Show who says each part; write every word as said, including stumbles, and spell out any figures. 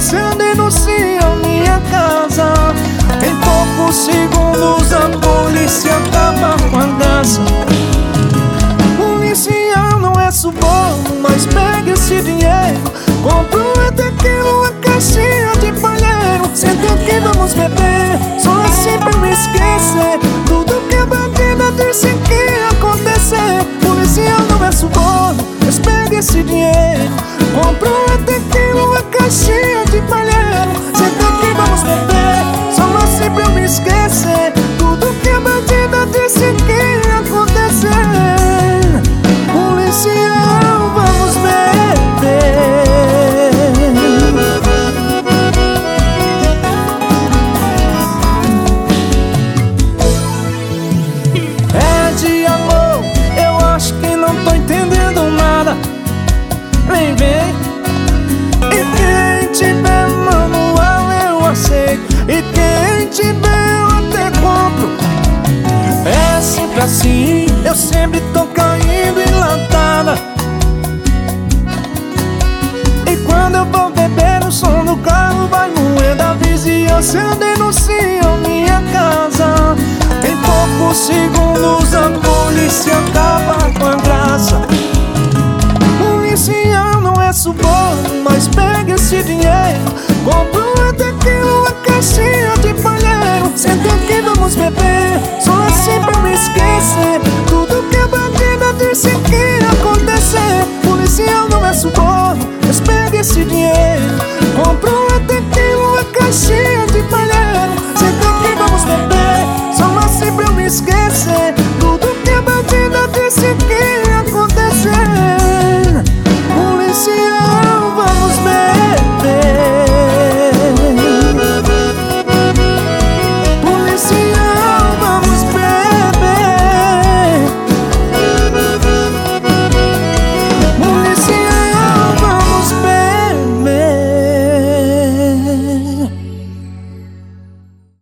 Speaker 1: vizinhança denunciam minha casa. Em poucos segundos a polícia acaba com a graça. Policial não é suborno, mas pega esse dinheiro, compra um tequila, uma caixinha de palheiro. Senta aqui, vamos beber, só assim pra me esquecer tudo que a bandida disse que ia acontecer. Policial não é suborno, mas pega esse dinheiro, compra um tequila, uma caixinha de palheiro. Senta aqui, vamos beber, só assim pra me esquecer tudo que a bandida disse que ia acontecer. Policial, vamos beber. É de amor, eu acho que não tô entendendo nada. Vem, vem. E quem tiver manual eu aceito, e quem tiver eu até compro. É sempre assim, eu sempre tô caindo em latada. E quando eu vou beber, o som do carro vai moendo. A vizinhança denuncia minha casa. Em poucos segundos a polícia acaba com a graça. Policial não é suborno, mas pega esse dinheiro, compra um tequila, uma caixinha de palheiro. Senta aqui, vamos beber, só